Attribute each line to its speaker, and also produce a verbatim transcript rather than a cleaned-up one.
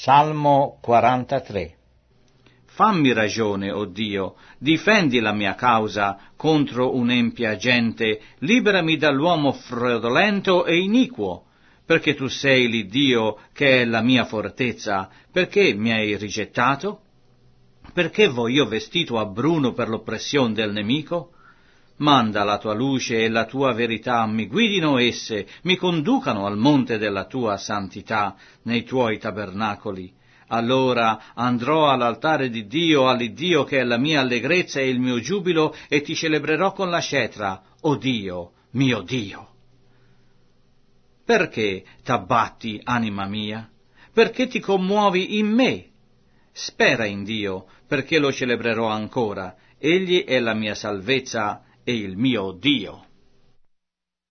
Speaker 1: Salmo quarantatré.
Speaker 2: Fammi ragione, o Dio, difendi la mia causa contro un'empia gente, liberami dall'uomo fraudolento e iniquo, perché tu sei l'Iddio che è la mia fortezza. Perché mi hai rigettato? Perché vo io vestito a bruno per l'oppressione del nemico? Manda la tua luce e la tua verità, mi guidino esse, mi conducano al monte della tua santità, nei tuoi tabernacoli. Allora andrò all'altare di Dio, all'Iddio che è la mia allegrezza e il mio giubilo, e ti celebrerò con la cetra, o Dio, mio Dio. Perché t'abbatti, anima mia? Perché ti commuovi in me? Spera in Dio, perché lo celebrerò ancora. Egli è la mia salvezza e il mio Dio.